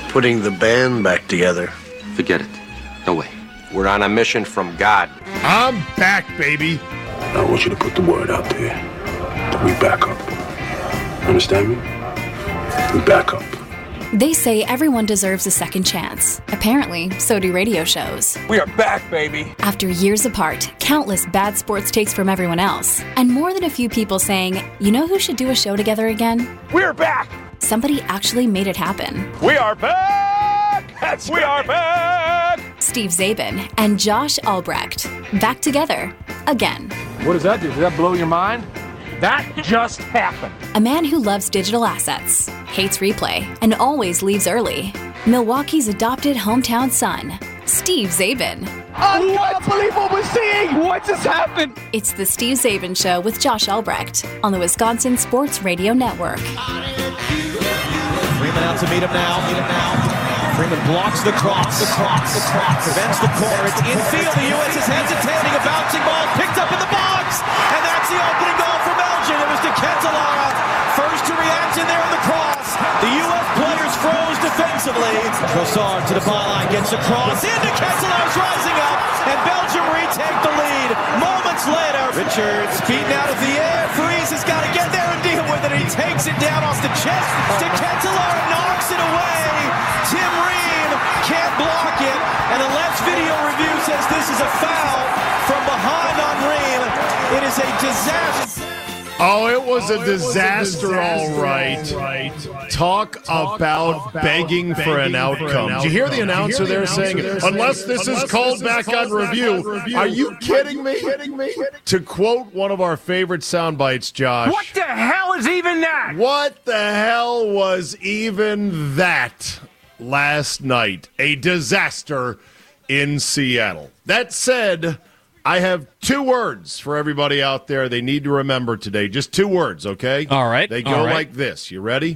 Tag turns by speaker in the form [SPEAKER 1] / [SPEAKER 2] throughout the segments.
[SPEAKER 1] putting the band back together.
[SPEAKER 2] Forget it. No way.
[SPEAKER 3] We're on a mission from God.
[SPEAKER 4] I'm back, baby.
[SPEAKER 5] I want you to put the word out there that we back up. Understand me? We back up.
[SPEAKER 6] They say everyone deserves a second chance. Apparently, so do radio shows.
[SPEAKER 3] We are back, baby.
[SPEAKER 6] After years apart, countless bad sports takes from everyone else, and more than a few people saying, you know who should do a show together again?
[SPEAKER 3] We're back.
[SPEAKER 6] Somebody actually made it happen.
[SPEAKER 3] We are back. We are back.
[SPEAKER 6] Steve Zabin and Josh Albrecht. Back together. Again.
[SPEAKER 7] What does that do? Does that blow your mind? That just happened.
[SPEAKER 6] A man who loves digital assets, hates replay, and always leaves early. Milwaukee's adopted hometown son, Steve Zabin.
[SPEAKER 7] I can't believe what we're seeing! What just happened?
[SPEAKER 6] It's the Steve Zabin Show with Josh Albrecht on the Wisconsin Sports Radio Network.
[SPEAKER 8] Freeman out to meet him now. Freeman blocks the cross. Prevents the corner. It's infield. The U.S. is hesitating. A bouncing ball picked up in the box. And that's the opening goal for Belgium. It was De Ketelaere. First to react in there on the cross. The U.S. players froze defensively. Trossard to the byline. Gets the cross. Into Ketelaere's rising up. And Belgium retake the lead. Moments later. Richards beaten out of the air. Freeze has got to get there and deal with it. He takes it down off the chest. De Ketelaere knocks it away. Tim Ream can't block it. And the Let's video review says this is a foul from behind on Ream. It is a disaster.
[SPEAKER 4] Oh, it was a disaster, all right. Talk about begging for an outcome. Did you hear the announcer there saying, unless this is called back on review? Are you kidding me? To quote one of our favorite sound bites, Josh.
[SPEAKER 7] What the hell is even that?
[SPEAKER 4] What the hell was even that last night? A disaster in Seattle. That said, I have 2 words for everybody out there they need to remember today. Just 2 words, okay?
[SPEAKER 9] All right.
[SPEAKER 4] They go like this. You ready?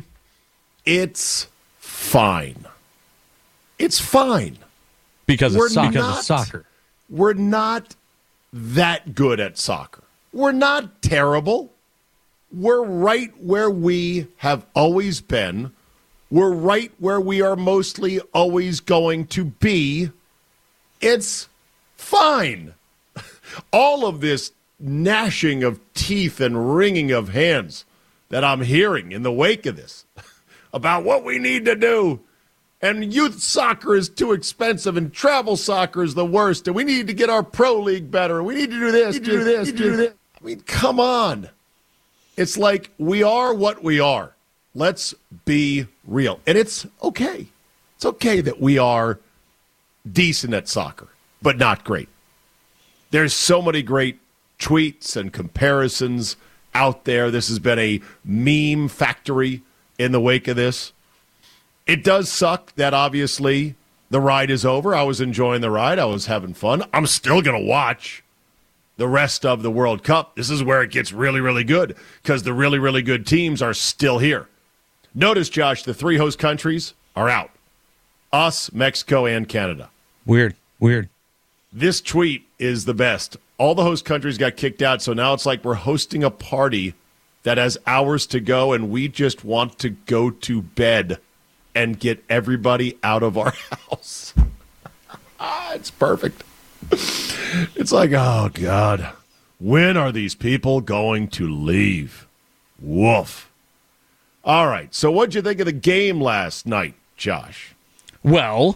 [SPEAKER 4] It's fine. It's fine.
[SPEAKER 9] Because of soccer.
[SPEAKER 4] We're not that good at soccer. We're not terrible. We're right where we have always been. We're right where we are mostly always going to be. It's fine. All of this gnashing of teeth and wringing of hands that I'm hearing in the wake of this about what we need to do, and youth soccer is too expensive, and travel soccer is the worst, and we need to get our pro league better, we need to do this, do this. I mean, come on. It's like we are what we are. Let's be real. And it's okay. It's okay that we are decent at soccer, but not great. There's so many great tweets and comparisons out there. This has been a meme factory in the wake of this. It does suck that obviously the ride is over. I was enjoying the ride. I was having fun. I'm still going to watch the rest of the World Cup. This is where it gets really, really good because the really, really good teams are still here. Notice, Josh, the 3 host countries are out. Us, Mexico, and Canada.
[SPEAKER 9] Weird.
[SPEAKER 4] This tweet is the best. All the host countries got kicked out, so now it's like we're hosting a party that has hours to go, and we just want to go to bed and get everybody out of our house. It's perfect. It's like, oh, God, when are these people going to leave? Woof. All right, so what'd you think of the game last night, Josh?
[SPEAKER 9] Well,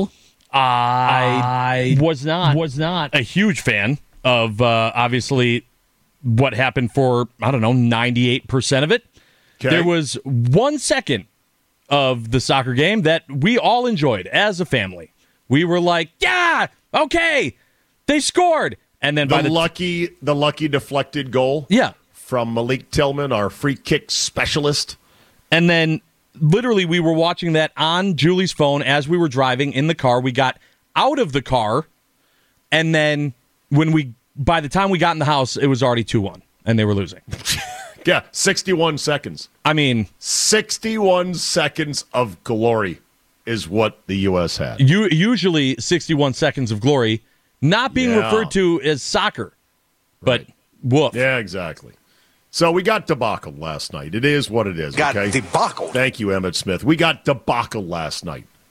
[SPEAKER 9] I was not a huge fan of obviously what happened for 98% of it. Okay. There was 1 second of the soccer game that we all enjoyed as a family. We were like, yeah, okay, they scored, and then
[SPEAKER 4] the lucky deflected goal, from Malik Tillman, our free kick specialist,
[SPEAKER 9] and then. Literally, we were watching that on Julie's phone as we were driving in the car. We got out of the car, and then by the time we got in the house, it was already 2-1, and they were losing.
[SPEAKER 4] Yeah, 61 seconds. 61 seconds of glory is what the U.S. had.
[SPEAKER 9] Usually 61 seconds of glory, not being referred to as soccer, but woof.
[SPEAKER 4] Yeah, exactly. So we got debacle last night. It is what it is.
[SPEAKER 1] Got debacle.
[SPEAKER 4] Thank you, Emmett Smith. We got debacle last night.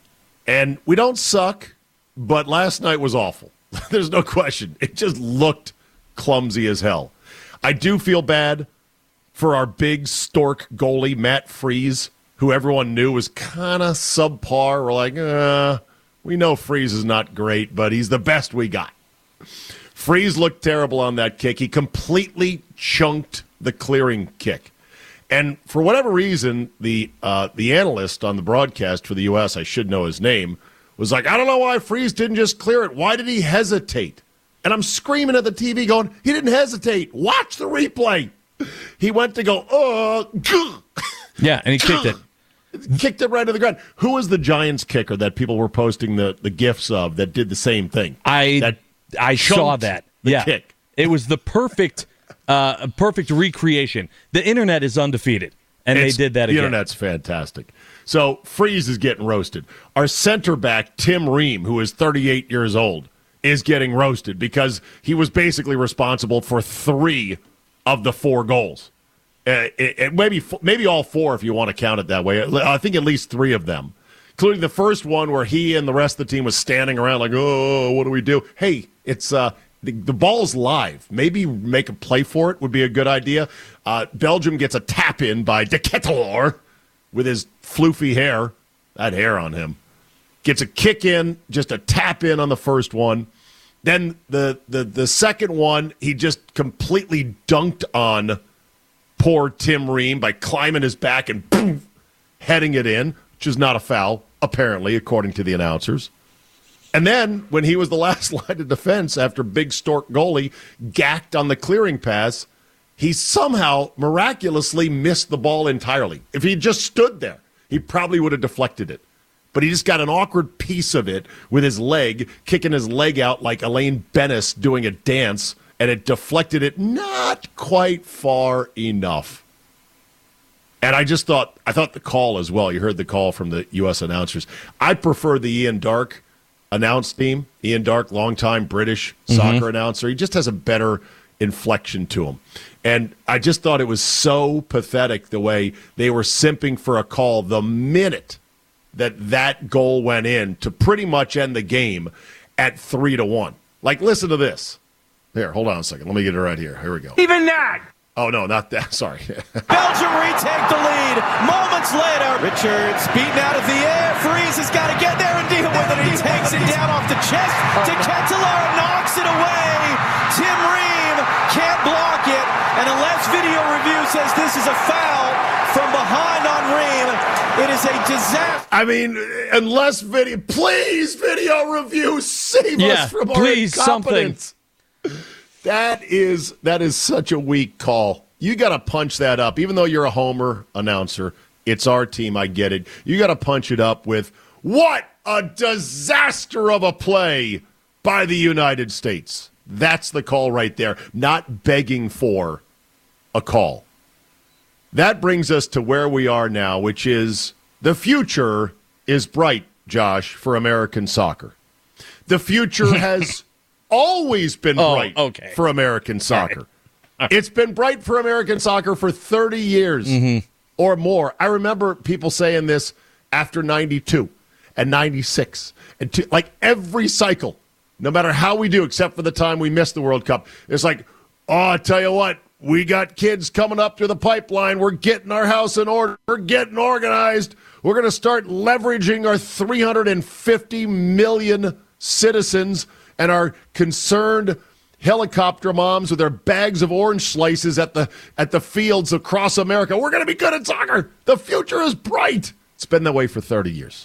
[SPEAKER 4] And we don't suck, but last night was awful. There's no question. It just looked clumsy as hell. I do feel bad for our big stork goalie, Matt Freese, who everyone knew was kind of subpar. We're like, we know Freese is not great, but he's the best we got. Freese looked terrible on that kick. He completely chunked the clearing kick. And for whatever reason, the analyst on the broadcast for the U.S., I should know his name, was like, I don't know why Freese didn't just clear it. Why did he hesitate? And I'm screaming at the TV going, he didn't hesitate. Watch the replay. He went to go,
[SPEAKER 9] yeah, and he kicked it.
[SPEAKER 4] Kicked it right to the ground. Who was the Giants kicker that people were posting the GIFs of that did the same thing?
[SPEAKER 9] I saw that. Yeah,
[SPEAKER 4] kick.
[SPEAKER 9] It was the perfect recreation. The internet is undefeated, and they did that again.
[SPEAKER 4] The internet's fantastic. So Freese is getting roasted. Our center back, Tim Ream, who is 38 years old, is getting roasted because he was basically responsible for 3 of the 4 goals. Maybe all 4 if you want to count it that way. I think at least 3 of them, including the first one where he and the rest of the team was standing around like, oh, what do we do? Hey, it's the ball's live. Maybe make a play for it would be a good idea. Belgium gets a tap in by De Ketelaar with his floofy hair, that hair on him. Gets a kick in, just a tap in on the first one. Then the second one, he just completely dunked on poor Tim Ream by climbing his back and boom, heading it in, which is not a foul, apparently, according to the announcers. And then, when he was the last line of defense after big stork goalie gacked on the clearing pass, he somehow miraculously missed the ball entirely. If he just stood there, he probably would have deflected it. But he just got an awkward piece of it with his leg, kicking his leg out like Elaine Bennis doing a dance, and it deflected it not quite far enough. And I thought the call as well. You heard the call from the U.S. announcers. I prefer the Ian Darke announce team. Ian Darke, longtime British soccer announcer. He just has a better inflection to him. And I just thought it was so pathetic the way they were simping for a call the minute that goal went in to pretty much end the game at 3-1. Like, listen to this. Here, hold on a second. Let me get it right here. Here we go.
[SPEAKER 3] Even that!
[SPEAKER 4] Oh, no, not that. Sorry.
[SPEAKER 8] Belgium retake the lead. Moments later, Richards beaten out of the air. Freese has got to get there and deal with it. He takes it down off the chest. De Ketelaar knocks it away. Tim Ream can't block it. And unless video review says this is a foul from behind on Ream, it is a disaster.
[SPEAKER 4] I mean, unless please video review, save us from our incompetence. That is such a weak call. You got to punch that up. Even though you're a homer announcer, it's our team, I get it. You got to punch it up with, what a disaster of a play by the United States. That's the call right there, not begging for a call. That brings us to where we are now, which is the future is bright, Josh, for American soccer. The future has always been bright for American soccer. All right. It's been bright for American soccer for 30 years or more. I remember people saying this after 92 and 96. And like every cycle, no matter how we do, except for the time we missed the World Cup, it's like, oh, I tell you what, we got kids coming up through the pipeline. We're getting our house in order. We're getting organized. We're going to start leveraging our 350 million citizens and our concerned helicopter moms with their bags of orange slices at the fields across America. We're going to be good at soccer. The future is bright. It's been that way for 30 years.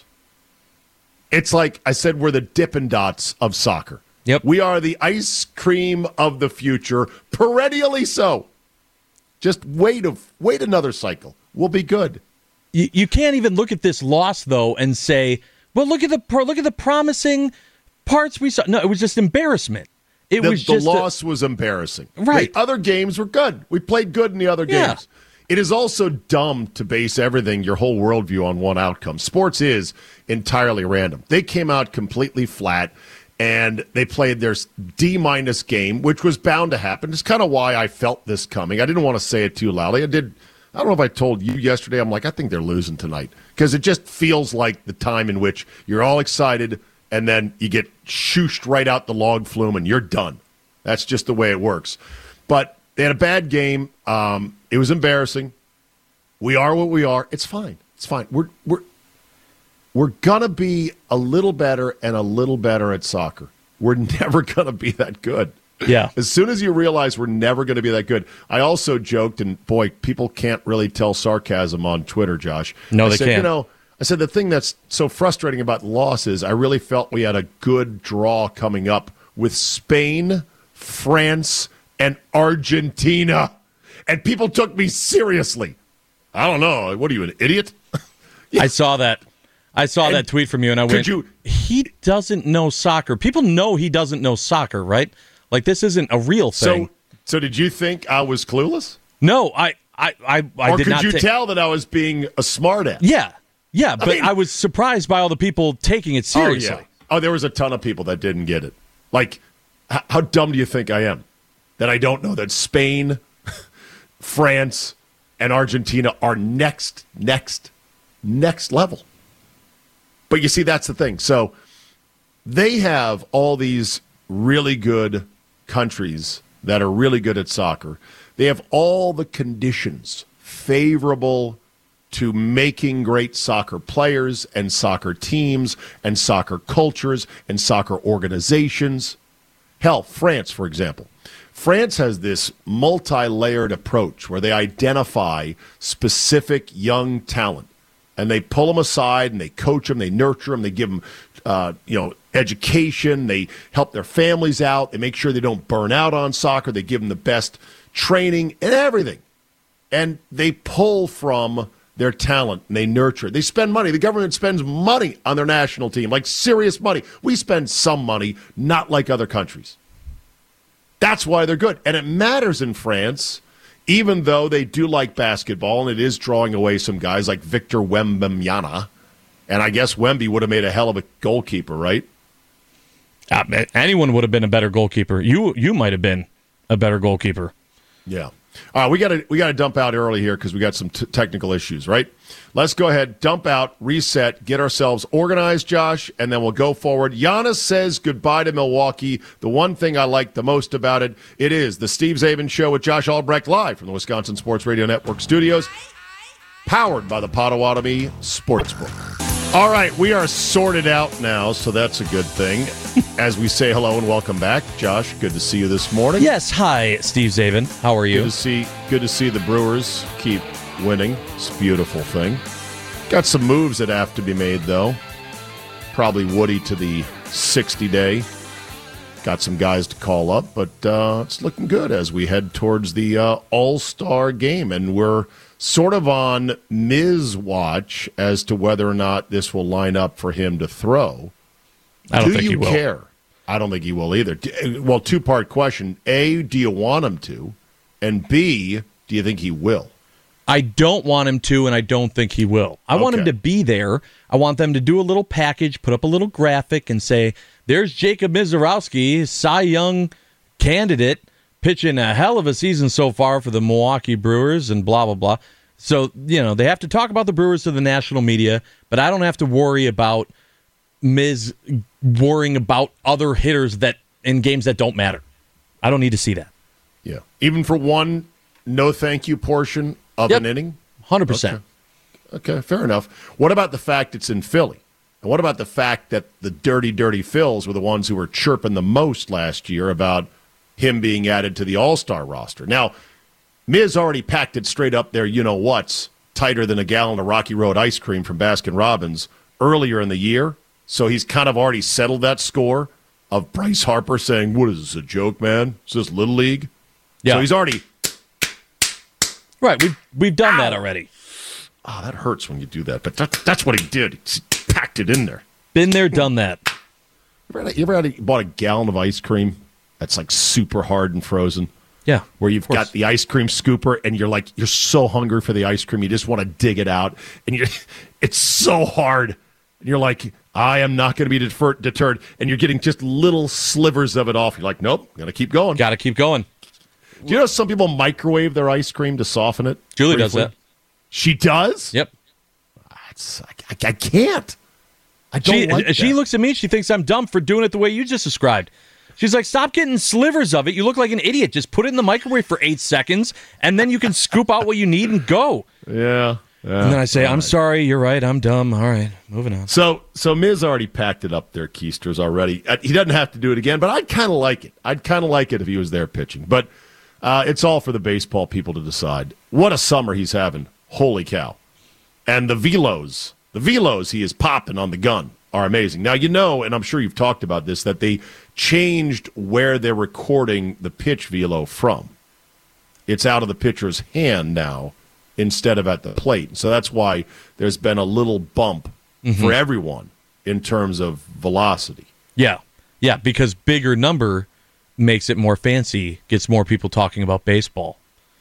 [SPEAKER 4] It's like I said, we're the Dippin' Dots of soccer.
[SPEAKER 9] Yep.
[SPEAKER 4] We are the ice cream of the future, perennially so. Just wait another cycle. We'll be good.
[SPEAKER 9] You can't even look at this loss, though, and say, well, look at the promising parts we saw. No, it was just embarrassment. The
[SPEAKER 4] loss was embarrassing.
[SPEAKER 9] Right.
[SPEAKER 4] The other games were good. We played good in the other games. It is also dumb to base everything, your whole worldview, on one outcome. Sports is entirely random. They came out completely flat, and they played their D- game, which was bound to happen. It's kind of why I felt this coming. I didn't want to say it too loudly. I don't know if I told you yesterday. I'm like, I think they're losing tonight because it just feels like the time in which you're all excited and then you get shooshed right out the log flume and you're done. That's just the way it works. But they had a bad game. It was embarrassing. We are what we are. It's fine. It's fine. We're gonna be a little better and a little better at soccer. We're never gonna be that good.
[SPEAKER 9] Yeah.
[SPEAKER 4] As soon as you realize we're never going to be that good. I also joked, and boy, people can't really tell sarcasm on Twitter, Josh.
[SPEAKER 9] No, they can't.
[SPEAKER 4] I said the thing that's so frustrating about losses, I really felt we had a good draw coming up with Spain, France, and Argentina. And people took me seriously. I don't know. What are you, an idiot?
[SPEAKER 9] Yeah. I saw that. That tweet from you, and I went, he doesn't know soccer. People know he doesn't know soccer, right? Like, this isn't a real thing.
[SPEAKER 4] So did you think I was clueless?
[SPEAKER 9] No, I did not.
[SPEAKER 4] Or could you tell that I was being a smartass?
[SPEAKER 9] Yeah, but I was surprised by all the people taking it seriously.
[SPEAKER 4] Oh, there was a ton of people that didn't get it. Like, how dumb do you think I am? That I don't know that Spain, France, and Argentina are next level. But you see, that's the thing. So they have all these really good countries that are really good at soccer. They have all the conditions favorable to making great soccer players and soccer teams and soccer cultures and soccer organizations. Hell, France, for example. France has this multi-layered approach where they identify specific young talent and they pull them aside and they coach them, they nurture them, they give them education, they help their families out, they make sure they don't burn out on soccer, they give them the best training and everything. And they pull from their talent and they nurture it. They spend money. The government spends money on their national team, like serious money. We spend some money, not like other countries. That's why they're good. And it matters in France, even though they do like basketball, and it is drawing away some guys like Victor Wembanyama. And I guess Wemby would have made a hell of a goalkeeper, right?
[SPEAKER 9] Anyone would have been a better goalkeeper. You might have been a better goalkeeper.
[SPEAKER 4] Yeah. All right, we got to dump out early here because we got some technical issues, right? Let's go ahead, dump out, reset, get ourselves organized, Josh, and then we'll go forward. Giannis says goodbye to Milwaukee. The one thing I like the most about it is the Steve Zabin Show with Josh Albrecht live from the Wisconsin Sports Radio Network studios, powered by the Potawatomi Sportsbook. All right, we are sorted out now, so that's a good thing. As we say hello and welcome back, Josh, good to see you this morning.
[SPEAKER 9] Yes, hi, Steve Zabin. How are you?
[SPEAKER 4] Good to see the Brewers keep winning. It's a beautiful thing. Got some moves that have to be made, though. Probably Woody to the 60-day. Got some guys to call up, but it's looking good as we head towards the All-Star game, and we're sort of on Miz watch as to whether or not this will line up for him to throw.
[SPEAKER 9] I don't think he will.
[SPEAKER 4] Do you care? I don't think he will either. Well, two-part question. A, do you want him to? And B, do you think he will?
[SPEAKER 9] I don't want him to, and I don't think he will. I want him to be there. I want them to do a little package, put up a little graphic, and say, there's Jacob Misiorowski, Cy Young candidate, pitching a hell of a season so far for the Milwaukee Brewers and blah, blah, blah. So, they have to talk about the Brewers to the national media, but I don't have to worry about Miz worrying about other hitters that in games that don't matter. I don't need to see that.
[SPEAKER 4] Yeah. Even for one no thank you portion of an inning?
[SPEAKER 9] 100%.
[SPEAKER 4] Okay, fair enough. What about the fact it's in Philly? And what about the fact that the dirty Phils were the ones who were chirping the most last year about him being added to the All-Star roster? Now, Miz already packed it straight up there, you-know-what's, tighter than a gallon of Rocky Road ice cream from Baskin-Robbins earlier in the year. So he's kind of already settled that score of Bryce Harper saying, what is this, a joke, man? Is this Little League?
[SPEAKER 9] Yeah.
[SPEAKER 4] So he's already...
[SPEAKER 9] Right, we've done that already.
[SPEAKER 4] Oh, that hurts when you do that, but that's what he did. He packed it in there.
[SPEAKER 9] Been there, done that.
[SPEAKER 4] You ever bought a gallon of ice cream that's like super hard and frozen?
[SPEAKER 9] Yeah.
[SPEAKER 4] Where you've got the ice cream scooper and you're so hungry for the ice cream, you just want to dig it out, and it's so hard. And you're like, I am not going to be deterred, and you're getting just little slivers of it off. You're like, nope, got to keep going.
[SPEAKER 9] Got to keep going.
[SPEAKER 4] Do you know some people microwave their ice cream to soften it?
[SPEAKER 9] Julie does that.
[SPEAKER 4] She does?
[SPEAKER 9] Yep.
[SPEAKER 4] I can't. I don't like that.
[SPEAKER 9] She looks at me, she thinks I'm dumb for doing it the way you just described. She's like, stop getting slivers of it. You look like an idiot. Just put it in the microwave for 8 seconds, and then you can scoop out what you need and go.
[SPEAKER 4] Yeah.
[SPEAKER 9] And then I say, I'm sorry, you're right, I'm dumb. All right, moving on.
[SPEAKER 4] So Miz already packed it up there, Keisters, already. He doesn't have to do it again, but I'd kind of like it. I'd kind of like it if he was there pitching. But it's all for the baseball people to decide. What a summer he's having. Holy cow. And the velos he is popping on the gun are amazing. Now, and I'm sure you've talked about this, that they changed where they're recording the pitch velo from. It's out of the pitcher's hand now instead of at the plate. So that's why there's been a little bump for everyone in terms of velocity.
[SPEAKER 9] Yeah, because bigger number makes it more fancy, gets more people talking about baseball.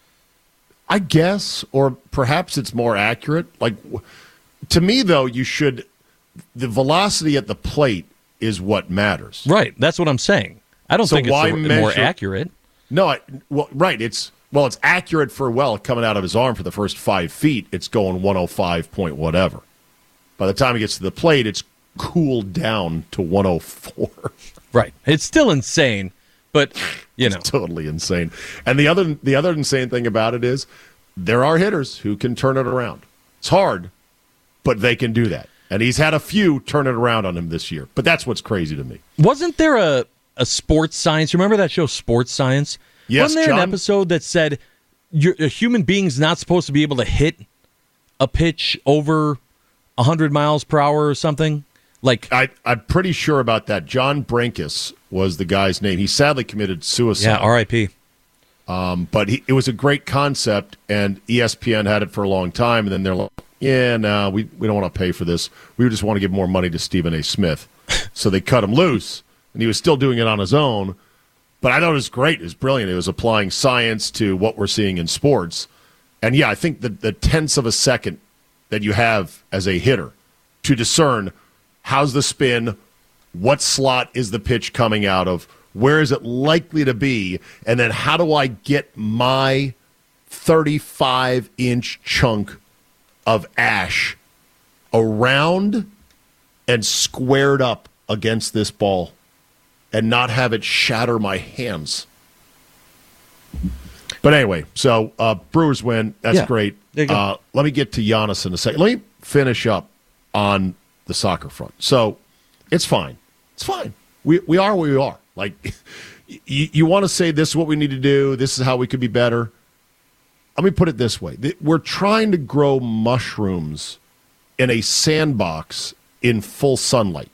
[SPEAKER 4] I guess, or perhaps it's more accurate. Like, to me, though, the velocity at the plate is what matters.
[SPEAKER 9] Right, that's what I'm saying. I don't think it's more accurate.
[SPEAKER 4] No, right. It's accurate for coming out of his arm for the first 5 feet. It's going 105 point whatever. By the time he gets to the plate, it's cooled down to 104.
[SPEAKER 9] Right. It's still insane, but
[SPEAKER 4] it's totally insane. And the other insane thing about it is there are hitters who can turn it around. It's hard, but they can do that. And he's had a few turn it around on him this year. But that's what's crazy to me.
[SPEAKER 9] Wasn't there a sports science? Remember that show, Sports Science?
[SPEAKER 4] Yes,
[SPEAKER 9] Wasn't there an episode that said a human being's not supposed to be able to hit a pitch over 100 miles per hour or something? Like
[SPEAKER 4] I'm pretty sure about that. John Brankus was the guy's name. He sadly committed suicide.
[SPEAKER 9] Yeah, R.I.P.
[SPEAKER 4] But it was a great concept, and ESPN had it for a long time, and then they're like, yeah, no, we don't want to pay for this. We just want to give more money to Stephen A. Smith. So they cut him loose, and he was still doing it on his own. But I thought it was great. It was brilliant. It was applying science to what we're seeing in sports. And, yeah, I think the tenths of a second that you have as a hitter to discern how's the spin, what slot is the pitch coming out of, where is it likely to be, and then how do I get my 35-inch chunk of ash around and squared up against this ball and not have it shatter my hands. But anyway, so Brewers win. That's great. Let me get to Giannis in a second. Let me finish up on the soccer front. So it's fine. It's fine. We are where we are. Like, you want to say this is what we need to do, this is how we could be better. Let me put it this way. We're trying to grow mushrooms in a sandbox in full sunlight.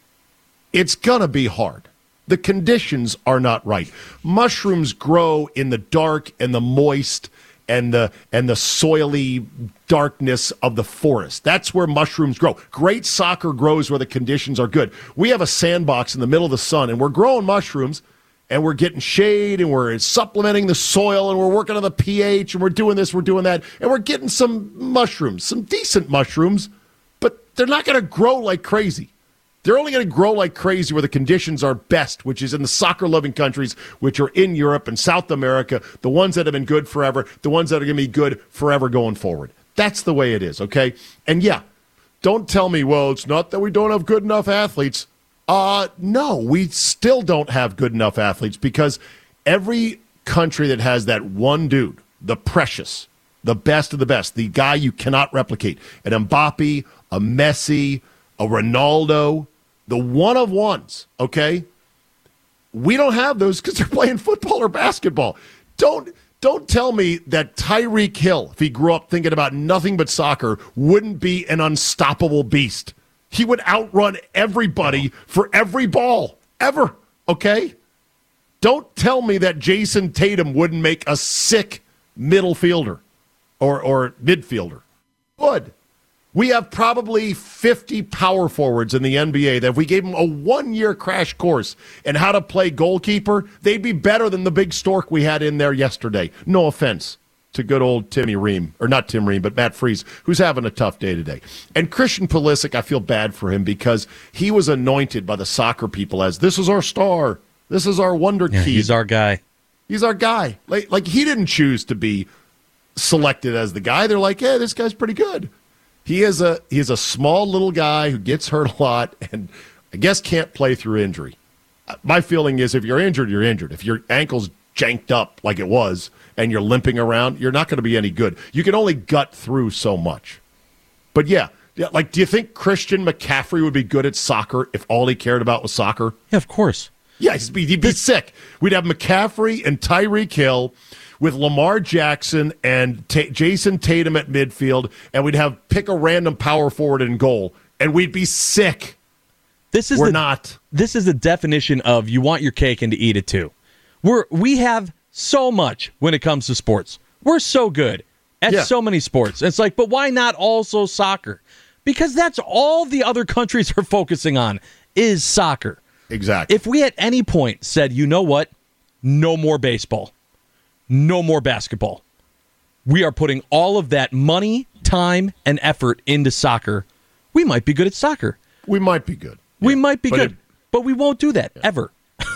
[SPEAKER 4] It's going to be hard. The conditions are not right. Mushrooms grow in the dark and the moist and the soily darkness of the forest. That's where mushrooms grow. Great soccer grows where the conditions are good. We have a sandbox in the middle of the sun, and we're growing mushrooms, and we're getting shade, and we're supplementing the soil, and we're working on the pH, and we're doing this, we're doing that, and we're getting some mushrooms, some decent mushrooms, but they're not going to grow like crazy. They're only going to grow like crazy where the conditions are best, which is in the soccer-loving countries, which are in Europe and South America, the ones that have been good forever, the ones that are going to be good forever going forward. That's the way it is, okay? And yeah, don't tell me, well, it's not that we don't have good enough athletes. No, we still don't have good enough athletes because every country that has that one dude, the precious, the best of the best, the guy you cannot replicate, an Mbappe, a Messi, a Ronaldo, the one-of-ones, okay? We don't have those because they're playing football or basketball. Don't tell me that Tyreek Hill, if he grew up thinking about nothing but soccer, wouldn't be an unstoppable beast. He would outrun everybody for every ball, ever, okay? Don't tell me that Jason Tatum wouldn't make a sick middle fielder or midfielder. Would. We have probably 50 power forwards in the NBA that if we gave them a one-year crash course in how to play goalkeeper, they'd be better than the big stork we had in there yesterday. No offense to good old Timmy Ream, or not Tim Ream, but Matt Freese, who's having a tough day today. And Christian Pulisic, I feel bad for him because he was anointed by the soccer people as, this is our star, this is our wonder kid.
[SPEAKER 9] He's our guy.
[SPEAKER 4] He's our guy. Like he didn't choose to be selected as the guy. They're like, hey, this guy's pretty good. He is a small little guy who gets hurt a lot and I guess can't play through injury. My feeling is if you're injured, you're injured. If your ankle's janked up like it was and you're limping around, you're not going to be any good. You can only gut through so much. But yeah, like, do you think Christian McCaffrey would be good at soccer if all he cared about was soccer?
[SPEAKER 9] Yeah, of course.
[SPEAKER 4] Yeah, he'd be sick. We'd have McCaffrey and Tyreek Hill with Lamar Jackson and Jason Tatum at midfield, and we'd have pick a random power forward in goal, and we'd be sick. We're not.
[SPEAKER 9] This is the definition of you want your cake and to eat it too. We have so much when it comes to sports. We're so good at so many sports. It's like, but why not also soccer? Because that's all the other countries are focusing on is soccer.
[SPEAKER 4] Exactly.
[SPEAKER 9] If we at any point said, you know what, no more baseball, no more basketball, we are putting all of that money, time, and effort into soccer, we might be good at soccer.
[SPEAKER 4] We might be good.
[SPEAKER 9] We might be good, but we won't do that ever.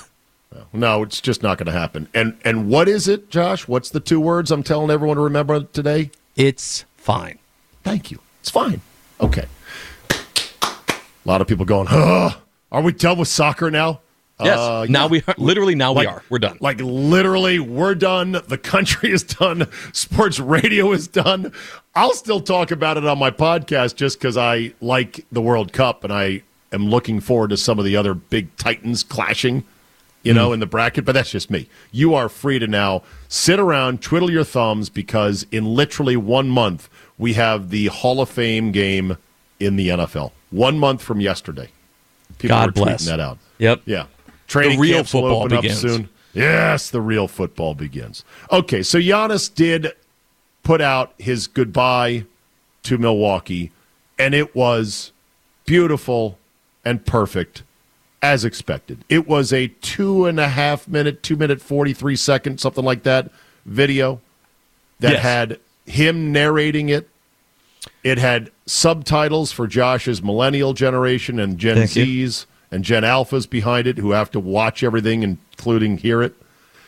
[SPEAKER 4] No, it's just not going to happen. And what is it, Josh? What's the 2 words I'm telling everyone to remember today?
[SPEAKER 9] It's fine.
[SPEAKER 4] Thank you. It's fine. Okay. A lot of people going, are we done with soccer now?
[SPEAKER 9] Yes. Now we are. Literally, now we are. We're done.
[SPEAKER 4] Like, literally, we're done. The country is done. Sports radio is done. I'll still talk about it on my podcast just because I like the World Cup and I am looking forward to some of the other big titans clashing, in the bracket. But that's just me. You are free to now sit around, twiddle your thumbs, because in literally 1 month, we have the Hall of Fame game in the NFL. 1 month from yesterday. People
[SPEAKER 9] God
[SPEAKER 4] are
[SPEAKER 9] bless.
[SPEAKER 4] tweeting that out.
[SPEAKER 9] Yep.
[SPEAKER 4] Yeah. Training
[SPEAKER 9] the real
[SPEAKER 4] camps will
[SPEAKER 9] football
[SPEAKER 4] open
[SPEAKER 9] begins.
[SPEAKER 4] up soon. Yes, the real football begins. Okay, so Giannis did put out his goodbye to Milwaukee, and it was beautiful and perfect, as expected. It was a 2.5 minute, 2 minute 43 second, something like that, video that had him narrating it. It had subtitles for Josh's millennial generation and Gen Z's and Gen Alphas behind it who have to watch everything, including hear it.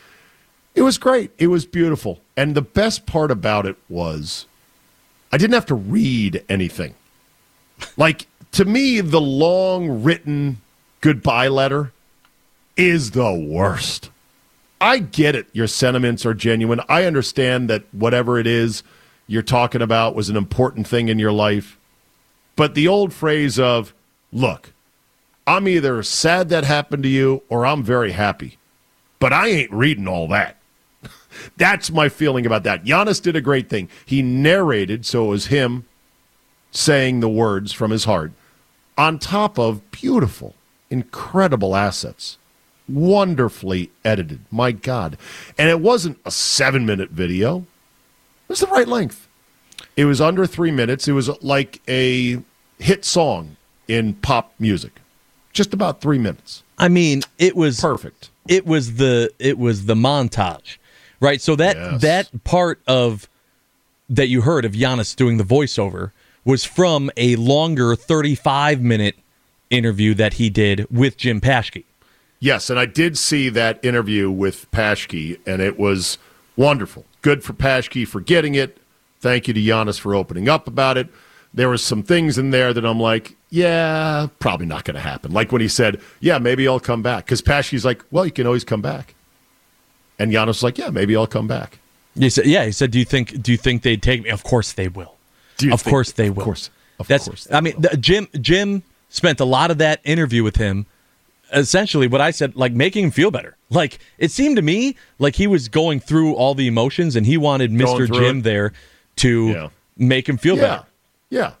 [SPEAKER 4] It was great. It was beautiful. And the best part about it was I didn't have to read anything. Like, to me, the long written goodbye letter is the worst. I get it. Your sentiments are genuine. I understand that whatever it is you're talking about was an important thing in your life. But the old phrase of, look, I'm either sad that happened to you or I'm very happy. But I ain't reading all that. That's my feeling about that. Giannis did a great thing. He narrated, so it was him saying the words from his heart, on top of beautiful, incredible assets. Wonderfully edited. My God. And it wasn't a 7-minute video. It was the right length. It was under 3 minutes. It was like a hit song in pop music. Just about 3 minutes.
[SPEAKER 9] I mean, it was
[SPEAKER 4] perfect.
[SPEAKER 9] It was the montage, right? So that part of that you heard of Giannis doing the voiceover was from a longer 35-minute interview that he did with Jim Paschke.
[SPEAKER 4] Yes, and I did see that interview with Paschke, and it was wonderful. Good for Paschke for getting it. Thank you to Giannis for opening up about it. There were some things in there that I'm like, yeah, probably not going to happen. Like when he said, yeah, maybe I'll come back. Because Paschke's like, well, you can always come back. And Giannis was like, yeah, maybe I'll come back.
[SPEAKER 9] He said, do you think they'd take me? Of course they will. Of course they will.
[SPEAKER 4] Of course.
[SPEAKER 9] I mean, Jim spent a lot of that interview with him, essentially what I said, like making him feel better. Like it seemed to me like he was going through all the emotions and he wanted Mr. Jim there to make him feel better.
[SPEAKER 4] Yeah.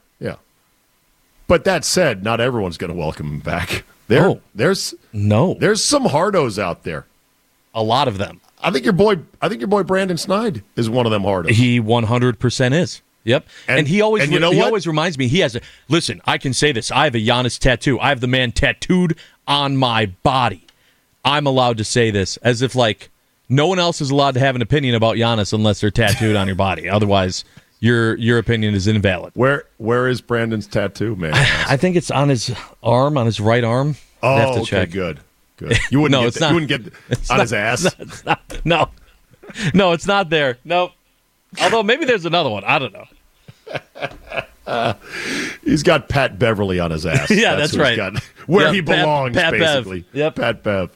[SPEAKER 4] But that said, not everyone's going to welcome him back. There's some hardos out there.
[SPEAKER 9] A lot of them.
[SPEAKER 4] I think your boy Brandon Snide is one of them hardos.
[SPEAKER 9] He 100% is. Yep. And he always always reminds me, listen, I can say this. I have a Giannis tattoo. I have the man tattooed on my body. I'm allowed to say this as if like no one else is allowed to have an opinion about Giannis unless they're tattooed on your body. Otherwise, your opinion is invalid.
[SPEAKER 4] Where is Brandon's tattoo, man?
[SPEAKER 9] I think it's on his arm, on his right arm.
[SPEAKER 4] Oh,
[SPEAKER 9] have to
[SPEAKER 4] okay,
[SPEAKER 9] check.
[SPEAKER 4] Good. You wouldn't get his ass?
[SPEAKER 9] No, it's not there. Nope. Although maybe there's another one. I don't know.
[SPEAKER 4] He's got Pat Beverly on his ass.
[SPEAKER 9] Yeah, that's right.
[SPEAKER 4] Where he belongs,
[SPEAKER 9] Pat
[SPEAKER 4] basically.
[SPEAKER 9] Bev. Yep.
[SPEAKER 4] Pat Bev.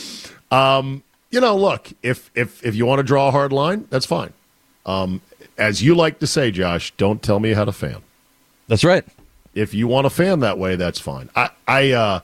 [SPEAKER 4] Look, if you want to draw a hard line, that's fine. As you like to say, Josh, don't tell me how to fan.
[SPEAKER 9] That's right.
[SPEAKER 4] If you want to fan that way, that's fine. I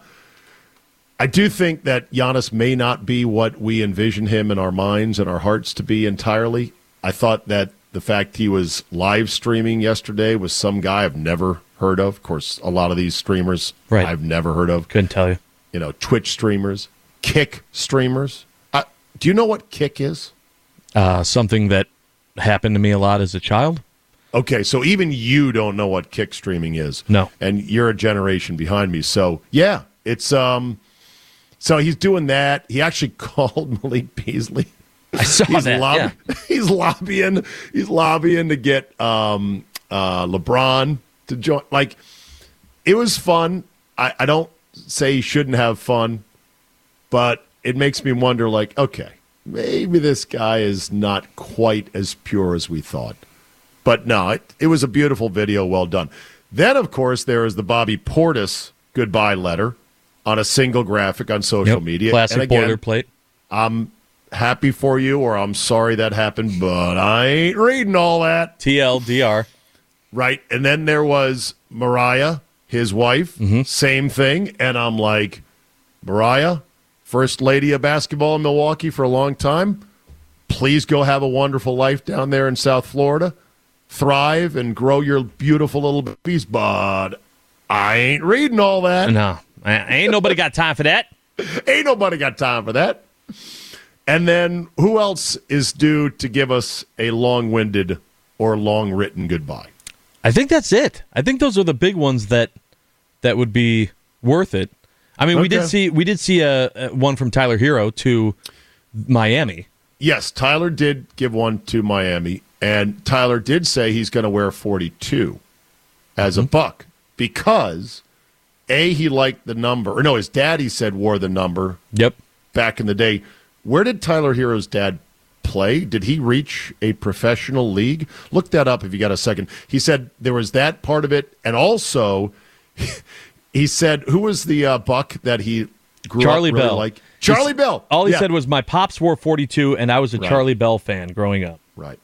[SPEAKER 4] do think that Giannis may not be what we envision him in our minds and our hearts to be entirely. I thought that the fact he was live streaming yesterday was some guy I've never heard of. Of course, a lot of these streamers I've never heard of.
[SPEAKER 9] Couldn't tell you.
[SPEAKER 4] Twitch streamers, Kick streamers. Do you know what Kick is?
[SPEAKER 9] Something that happened to me a lot as a child.
[SPEAKER 4] Okay, so even you don't know what Kick streaming is.
[SPEAKER 9] No.
[SPEAKER 4] And you're a generation behind me. So, yeah, it's so he's doing that. He actually called Malik Beasley.
[SPEAKER 9] I saw that.
[SPEAKER 4] He's lobbying to get LeBron to join. Like, it was fun. I don't say he shouldn't have fun, but it makes me wonder, like, okay, maybe this guy is not quite as pure as we thought. But no, it was a beautiful video, well done. Then, of course, there is the Bobby Portis goodbye letter on a single graphic on social media.
[SPEAKER 9] Classic boilerplate.
[SPEAKER 4] I'm happy for you, or I'm sorry that happened, but I ain't reading all that.
[SPEAKER 9] TLDR.
[SPEAKER 4] Right, and then there was Mariah, his wife, same thing, and I'm like, Mariah, first lady of basketball in Milwaukee for a long time, please go have a wonderful life down there in South Florida. Thrive and grow your beautiful little babies, but I ain't reading all that.
[SPEAKER 9] No, ain't nobody got time for that.
[SPEAKER 4] Ain't nobody got time for that. And then who else is due to give us a long-winded or long-written goodbye?
[SPEAKER 9] I think that's it. I think those are the big ones that would be worth it. I mean,
[SPEAKER 4] Okay.
[SPEAKER 9] we did see a one from Tyler Hero to Miami.
[SPEAKER 4] Yes, Tyler did give one to Miami, and Tyler did say he's going to wear 42 as a Buck because, A, he liked the number. Or no, his dad, he said, wore the number.
[SPEAKER 9] Yep.
[SPEAKER 4] Back in the day. Where did Tyler Hero's dad play? Did he reach a professional league? Look that up if you got a second. He said there was that part of it, and also he said, who was the Buck that he grew
[SPEAKER 9] Charlie
[SPEAKER 4] up really
[SPEAKER 9] Bell.
[SPEAKER 4] like? Charlie Bell.
[SPEAKER 9] All he said was, my pops wore 42, and I was a Charlie Bell fan growing up.
[SPEAKER 4] Right.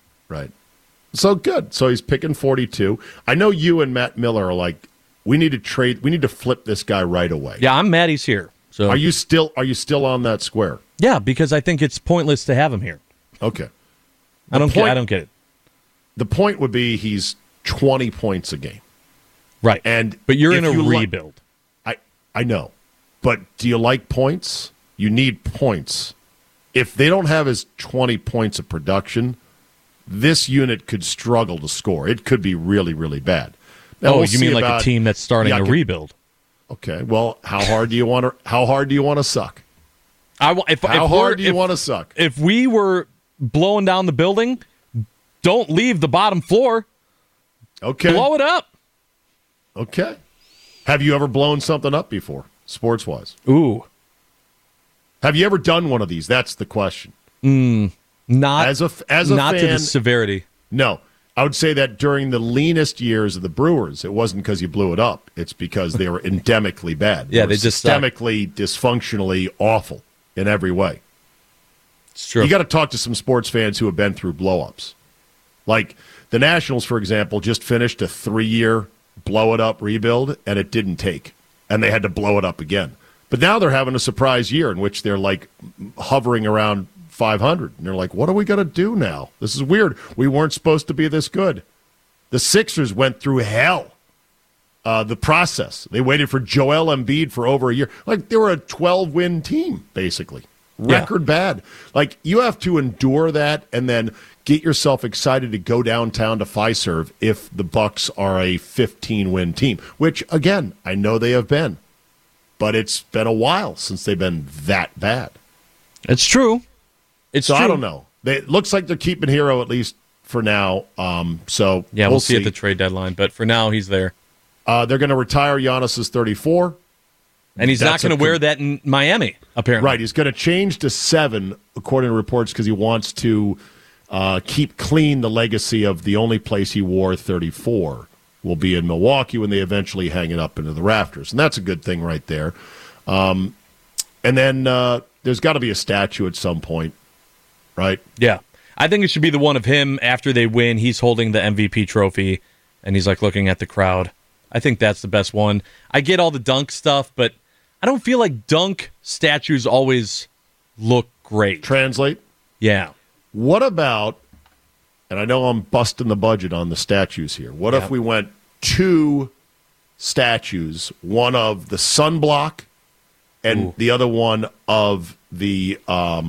[SPEAKER 4] So good. So he's picking 42. I know you and Matt Miller are like, we need to flip this guy right away.
[SPEAKER 9] Yeah, I'm mad he's here. So
[SPEAKER 4] Are you still on that square?
[SPEAKER 9] Yeah, because I think it's pointless to have him here.
[SPEAKER 4] Okay.
[SPEAKER 9] I don't get it.
[SPEAKER 4] The point would be he's 20 points a game.
[SPEAKER 9] Right. But you're in a
[SPEAKER 4] you
[SPEAKER 9] rebuild.
[SPEAKER 4] I know. But do you like points? You need points. If they don't have his 20 points of production, this unit could struggle to score. It could be really, really bad. Now,
[SPEAKER 9] you mean like a team that's starting a rebuild?
[SPEAKER 4] Okay. Well, how hard do you want to suck?
[SPEAKER 9] How hard do you
[SPEAKER 4] want to suck?
[SPEAKER 9] If we were blowing down the building, don't leave the bottom floor.
[SPEAKER 4] Okay.
[SPEAKER 9] Blow it up.
[SPEAKER 4] Okay. Have you ever blown something up before, sports-wise?
[SPEAKER 9] Ooh.
[SPEAKER 4] Have you ever done one of these? That's the question.
[SPEAKER 9] Not
[SPEAKER 4] as a
[SPEAKER 9] not
[SPEAKER 4] fan,
[SPEAKER 9] to the severity.
[SPEAKER 4] No. I would say that during the leanest years of the Brewers, it wasn't because you blew it up. It's because they were endemically bad.
[SPEAKER 9] Yeah,
[SPEAKER 4] they
[SPEAKER 9] just
[SPEAKER 4] systemically, dysfunctionally awful in every way.
[SPEAKER 9] It's true.
[SPEAKER 4] You got to talk to some sports fans who have been through blow-ups. Like the Nationals, for example, just finished a 3-year blow-it-up rebuild, and it didn't take. And they had to blow it up again. But now they're having a surprise year in which they're like hovering around 500. And they're like, what are we going to do now? This is weird. We weren't supposed to be this good. The Sixers went through hell. The process. They waited for Joel Embiid for over a year. Like, they were a 12-win team, basically. Record bad. Like, you have to endure that and then get yourself excited to go downtown to Fiserv if the Bucks are a 15-win team, which, again, I know they have been. But it's been a while since they've been that bad.
[SPEAKER 9] It's true.
[SPEAKER 4] So I don't know. It looks like they're keeping Hero at least for now. So
[SPEAKER 9] yeah, we'll see at the trade deadline. But for now, he's there.
[SPEAKER 4] They're going to retire Giannis's 34.
[SPEAKER 9] And he's not going to wear that in Miami, apparently.
[SPEAKER 4] Right. He's going to change to 7, according to reports, because he wants to keep clean the legacy of the only place he wore 34 will be in Milwaukee when they eventually hang it up into the rafters. And that's a good thing right there. And then there's got to be a statue at some point, right?
[SPEAKER 9] Yeah. I think it should be the one of him after they win. He's holding the MVP trophy, and he's like looking at the crowd. I think that's the best one. I get all the dunk stuff, but I don't feel like dunk statues always look great.
[SPEAKER 4] Translate?
[SPEAKER 9] Yeah.
[SPEAKER 4] What about, and I know I'm busting the budget on the statues here, what if we went 2 statues, one of the sunblock and the other one of the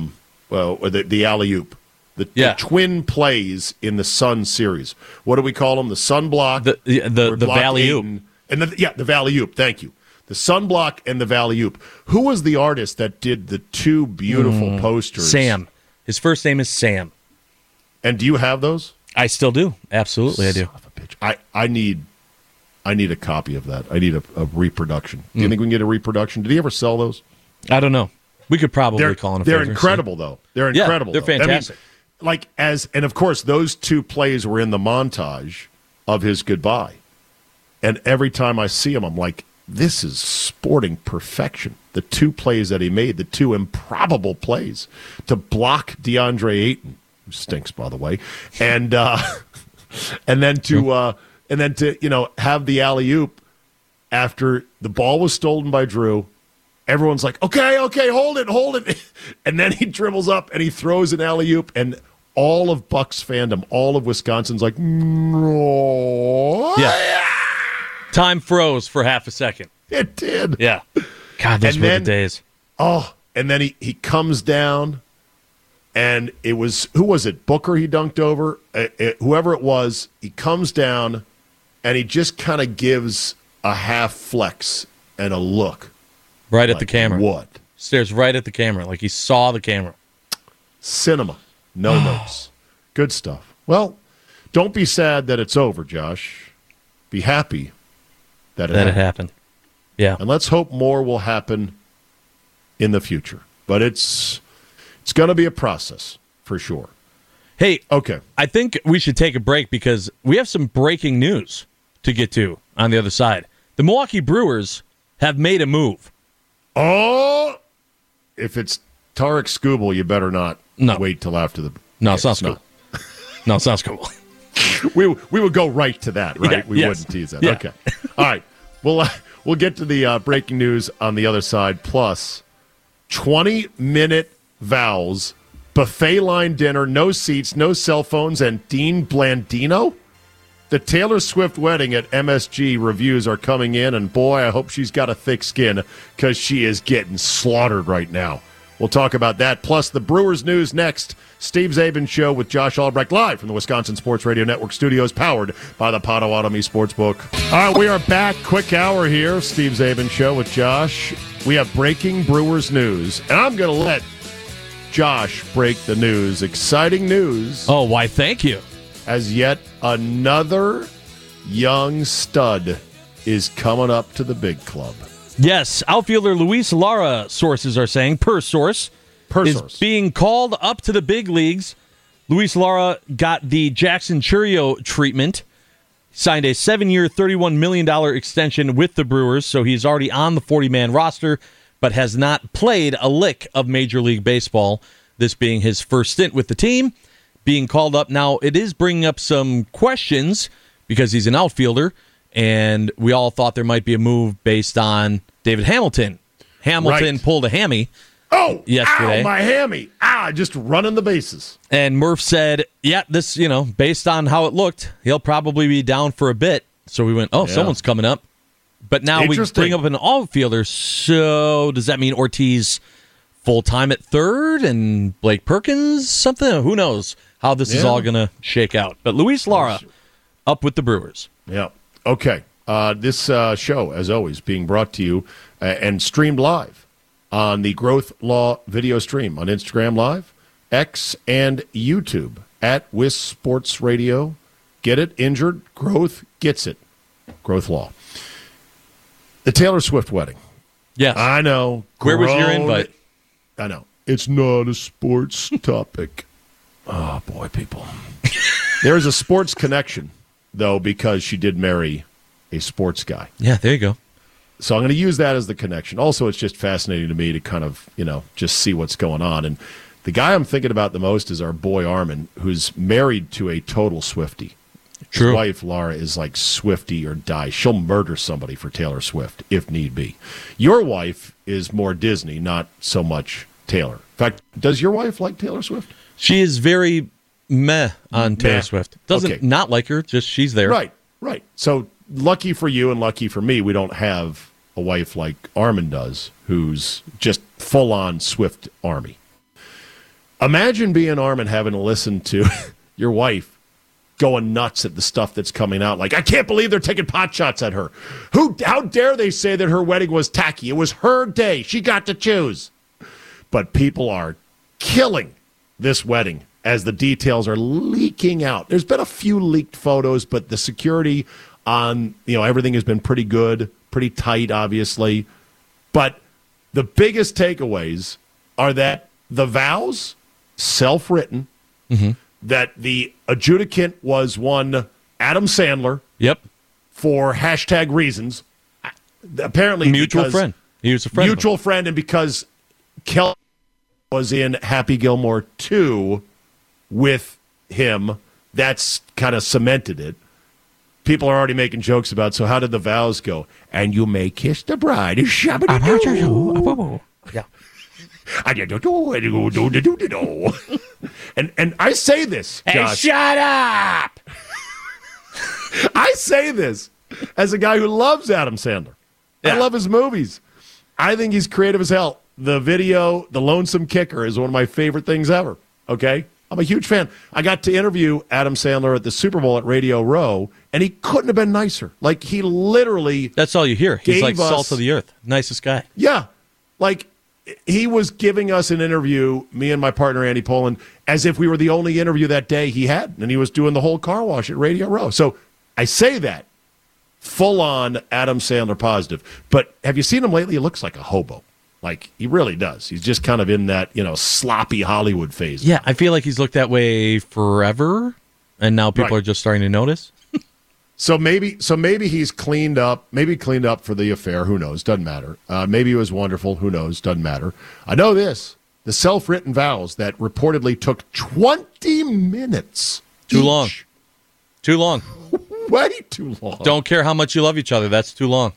[SPEAKER 4] alley-oop? The twin plays in the Sun series. What do we call them? The sunblock?
[SPEAKER 9] The Valley-oop.
[SPEAKER 4] And the Valley-oop, thank you. The sunblock and the Valley-oop. Who was the artist that did the 2 beautiful posters?
[SPEAKER 9] Sam. His first name is Sam.
[SPEAKER 4] And do you have those?
[SPEAKER 9] I still do. Absolutely, I do.
[SPEAKER 4] Son of a bitch. I need a copy of that. I need a reproduction. Do you think we can get a reproduction? Did he ever sell those?
[SPEAKER 9] I don't know. We could probably call in a
[SPEAKER 4] They're
[SPEAKER 9] favor,
[SPEAKER 4] incredible, though. They're incredible.
[SPEAKER 9] They're fantastic.
[SPEAKER 4] And of course, those 2 plays were in the montage of his goodbye. And every time I see him, I'm like, this is sporting perfection. The 2 plays that he made, the 2 improbable plays to block DeAndre Ayton, who stinks, by the way, and then to have the alley-oop after the ball was stolen by Drew. Everyone's like, okay, hold it. And then he dribbles up and he throws an alley-oop, and all of Bucks fandom, all of Wisconsin's like, no.
[SPEAKER 9] Yeah. Time froze for half a second.
[SPEAKER 4] It did.
[SPEAKER 9] Yeah. God, those were the days.
[SPEAKER 4] Oh, and then he comes down, and it was, who was it? Booker he dunked over? Whoever it was, he comes down, and he just kind of gives a half flex and a look.
[SPEAKER 9] Right at the camera.
[SPEAKER 4] What?
[SPEAKER 9] Stares right at the camera, like he saw the camera.
[SPEAKER 4] Cinema. No notes. Good stuff. Well, don't be sad that it's over, Josh. Be happy that it
[SPEAKER 9] happened. Yeah.
[SPEAKER 4] And let's hope more will happen in the future. But it's going to be a process, for sure.
[SPEAKER 9] Hey,
[SPEAKER 4] okay.
[SPEAKER 9] I think we should take a break because we have some breaking news to get to on the other side. The Milwaukee Brewers have made a move.
[SPEAKER 4] Oh, if it's Tarek Skubal, you better not wait till after the...
[SPEAKER 9] No, it's not Skubal. No, it's not Skubal.
[SPEAKER 4] We would go right to that, right?
[SPEAKER 9] Yeah,
[SPEAKER 4] we wouldn't tease that.
[SPEAKER 9] Yeah.
[SPEAKER 4] Okay. All right. We'll get to the breaking news on the other side. Plus, 20-minute vows, buffet line dinner, no seats, no cell phones, and Dean Blandino? The Taylor Swift wedding at MSG reviews are coming in, and boy, I hope she's got a thick skin because she is getting slaughtered right now. We'll talk about that. Plus, the Brewers news next. Steve Zabin Show with Josh Albrecht live from the Wisconsin Sports Radio Network studios, powered by the Potawatomi Sportsbook. All right, we are back. Quick hour here. Steve Zabin Show with Josh. We have breaking Brewers news, and I'm going to let Josh break the news. Exciting news.
[SPEAKER 9] Oh, why, thank you.
[SPEAKER 4] As yet another young stud is coming up to the big club.
[SPEAKER 9] Yes, outfielder Luis Lara, sources are saying, per source, is being called up to the big leagues. Luis Lara got the Jackson Chourio treatment, signed a 7-year, $31 million extension with the Brewers, so he's already on the 40-man roster, but has not played a lick of Major League Baseball, this being his first stint with the team. Being called up now, it is bringing up some questions because he's an outfielder, and we all thought there might be a move based on David Hamilton. Hamilton pulled a hammy yesterday.
[SPEAKER 4] Ow, my hammy. Just running the bases.
[SPEAKER 9] And Murph said, yeah, this, based on how it looked, he'll probably be down for a bit. So we went, someone's coming up. But now we bring up an outfielder, so does that mean Ortiz full-time at third and Blake Perkins something? Who knows how this is all going to shake out. But Luis Lara up with the Brewers.
[SPEAKER 4] Yeah. Okay. This show, as always, being brought to you and streamed live on the Growth Law video stream on Instagram Live, X, and YouTube at WIS Sports Radio. Get it? Injured? Growth gets it. Growth Law. The Taylor Swift wedding.
[SPEAKER 9] Yes.
[SPEAKER 4] I know.
[SPEAKER 9] Where was your invite?
[SPEAKER 4] I know. It's not a sports topic. Oh, boy, people. There is a sports connection, though, because she did marry a sports guy.
[SPEAKER 9] Yeah, there you go.
[SPEAKER 4] So I'm going to use that as the connection. Also, it's just fascinating to me to kind of, just see what's going on. And the guy I'm thinking about the most is our boy Armin, who's married to a total Swiftie.
[SPEAKER 9] True.
[SPEAKER 4] His wife, Laura, is like Swiftie or die. She'll murder somebody for Taylor Swift, if need be. Your wife is more Disney, not so much Taylor. In fact, does your wife like Taylor Swift?
[SPEAKER 9] She is very meh on Taylor Swift. Doesn't not like her, just she's there.
[SPEAKER 4] Right. So lucky for you and lucky for me, we don't have a wife like Armin does, who's just full-on Swift army. Imagine being Armin having to listen to your wife going nuts at the stuff that's coming out. Like, I can't believe they're taking pot shots at her. How dare they say that her wedding was tacky? It was her day. She got to choose. But people are killing this wedding as the details are leaking out. There's been a few leaked photos, but the security on, everything has been pretty good, pretty tight, obviously. But the biggest takeaways are that the vows, self-written, that the adjudicant was one Adam Sandler.
[SPEAKER 9] Yep.
[SPEAKER 4] For hashtag reasons. Apparently,
[SPEAKER 9] mutual friend. He was a friend.
[SPEAKER 4] Mutual friend, and because Kelly was in Happy Gilmore 2 with him, that's kind of cemented it. People are already making jokes about, so how did the vows go? And you may kiss the bride.
[SPEAKER 9] Yeah.
[SPEAKER 4] And I say this, Josh.
[SPEAKER 9] Hey, shut up!
[SPEAKER 4] I say this as a guy who loves Adam Sandler. Yeah. I love his movies. I think he's creative as hell. The video, The Lonesome Kicker, is one of my favorite things ever. Okay? I'm a huge fan. I got to interview Adam Sandler at the Super Bowl at Radio Row, and he couldn't have been nicer. Like, he literally...
[SPEAKER 9] That's all you hear. He's like salt of the earth. Nicest guy.
[SPEAKER 4] Yeah. Like, he was giving us an interview, me and my partner, Andy Poland, as if we were the only interview that day he had, and he was doing the whole car wash at Radio Row. So I say that, full-on Adam Sandler positive. But have you seen him lately? He looks like a hobo. Like, he really does. He's just kind of in that, sloppy Hollywood phase.
[SPEAKER 9] Yeah, I feel like he's looked that way forever, and now people are just starting to notice.
[SPEAKER 4] So maybe he's cleaned up. Maybe cleaned up for the affair. Who knows? Doesn't matter. Maybe it was wonderful. Who knows? Doesn't matter. I know this. The self-written vows that reportedly took 20 minutes.
[SPEAKER 9] Too long. Too long.
[SPEAKER 4] Way too long.
[SPEAKER 9] Don't care how much you love each other. That's too long.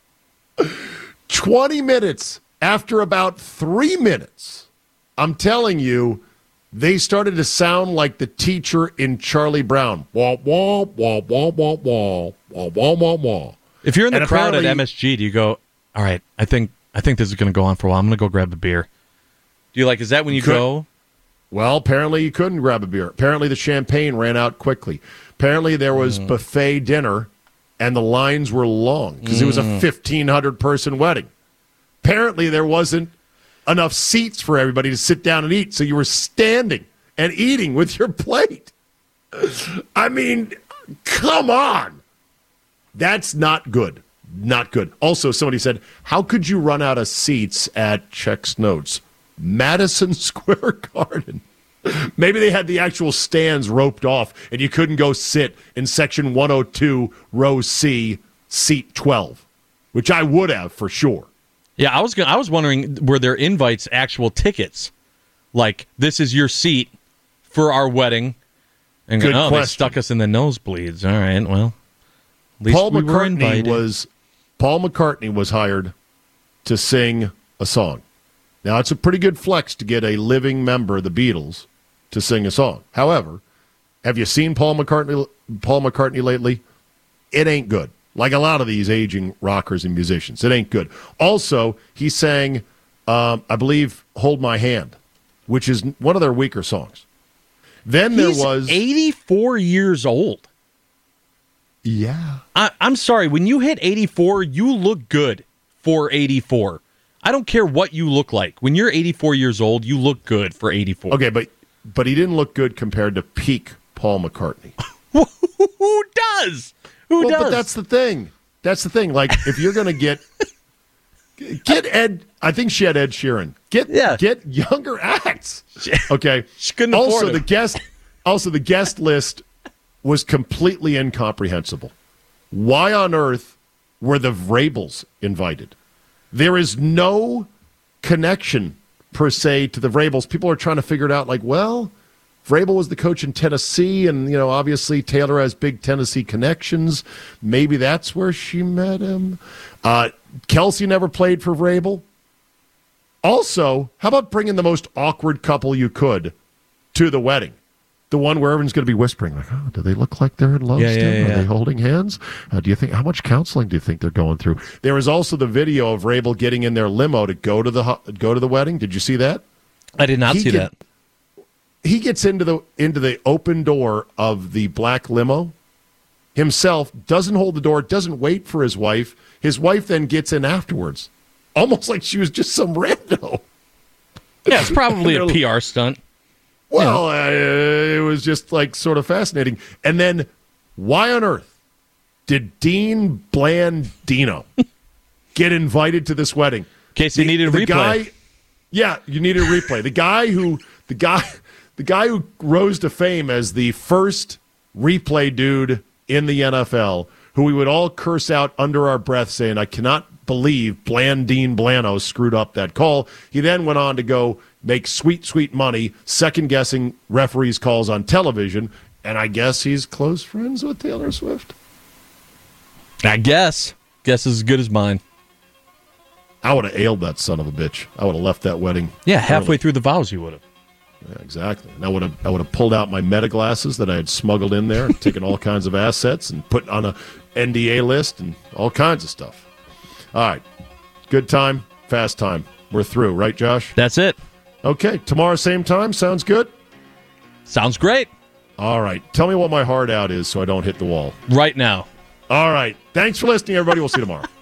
[SPEAKER 4] 20 minutes. After about 3 minutes, I'm telling you, they started to sound like the teacher in Charlie Brown. Wah, wah, wah, wah, wah, wah, wah, wah, wah, wah.
[SPEAKER 9] If you're in the crowd at MSG, do you go, all right, I think this is going to go on for a while. I'm going to go grab a beer. Do you is that when you go?
[SPEAKER 4] Well, apparently you couldn't grab a beer. Apparently the champagne ran out quickly. Apparently there was buffet dinner, and the lines were long because it was a 1,500-person wedding. Apparently, there wasn't enough seats for everybody to sit down and eat, so you were standing and eating with your plate. I mean, come on. That's not good. Not good. Also, somebody said, how could you run out of seats at Check's Notes? Madison Square Garden. Maybe they had the actual stands roped off, and you couldn't go sit in section 102, row C, seat 12, which I would have for sure.
[SPEAKER 9] Yeah, I was wondering, were there invites, actual tickets? Like, this is your seat for our wedding. And
[SPEAKER 4] Good question.
[SPEAKER 9] They stuck us in the nosebleeds. All right, well, at least
[SPEAKER 4] Paul
[SPEAKER 9] we were invited.
[SPEAKER 4] Paul McCartney was hired to sing a song. Now, it's a pretty good flex to get a living member of the Beatles to sing a song. However, have you seen Paul McCartney lately? It ain't good. Like a lot of these aging rockers and musicians. It ain't good. Also, he sang, I believe, Hold My Hand, which is one of their weaker songs. Then
[SPEAKER 9] He's
[SPEAKER 4] there was
[SPEAKER 9] 84 years old.
[SPEAKER 4] Yeah.
[SPEAKER 9] I'm sorry. When you hit 84, you look good for 84. I don't care what you look like. When you're 84 years old, you look good for 84.
[SPEAKER 4] Okay, but he didn't look good compared to peak Paul McCartney.
[SPEAKER 9] Who does? Who does?
[SPEAKER 4] But that's the thing. That's the thing. Like, if you're going to get Get Ed. I think she had Ed Sheeran. Get younger acts. Okay.
[SPEAKER 9] She couldn't afford it.
[SPEAKER 4] The guest list was completely incomprehensible. Why on earth were the Vrabels invited? There is no connection per se to the Vrabels. People are trying to figure it out. Like, well, Vrabel was the coach in Tennessee, and obviously Taylor has big Tennessee connections. Maybe that's where she met him. Kelsey never played for Vrabel. Also, how about bringing the most awkward couple you could to the wedding? The one where everyone's going to be whispering, like, "Oh, do they look like they're in love still? Are they holding hands? Do you think? How much counseling do you think they're going through?" There is also the video of Vrabel getting in their limo to go to the wedding. Did you see that?
[SPEAKER 9] I did not see that.
[SPEAKER 4] He gets into the open door of the black limo himself, doesn't hold the door, doesn't wait for his wife. His wife then gets in afterwards, almost like she was just some rando.
[SPEAKER 9] Yeah, it's probably a PR stunt.
[SPEAKER 4] Well, it was just like sort of fascinating. And then, why on earth did Dean Blandino get invited to this wedding?
[SPEAKER 9] In case you needed a replay.
[SPEAKER 4] You needed a replay. The guy who rose to fame as the first replay dude in the NFL, who we would all curse out under our breath, saying, "I cannot believe Dean Blandino screwed up that call." He then went on to go make sweet, sweet money, second-guessing referees' calls on television, and I guess he's close friends with Taylor Swift.
[SPEAKER 9] I guess. Guess is as good as mine.
[SPEAKER 4] I would have ailed that son of a bitch. I would have left that wedding.
[SPEAKER 9] Yeah, halfway through the vows you would have.
[SPEAKER 4] Yeah, exactly. And I would have pulled out my meta glasses that I had smuggled in there and taken all kinds of assets and put on a NDA list and all kinds of stuff. All right. Good time, fast time. We're through, right, Josh?
[SPEAKER 9] That's it.
[SPEAKER 4] Okay. Tomorrow, same time. Sounds good?
[SPEAKER 9] Sounds great.
[SPEAKER 4] All right. Tell me what my hard out is so I don't hit the wall.
[SPEAKER 9] Right now.
[SPEAKER 4] All right. Thanks for listening, everybody. We'll see you tomorrow.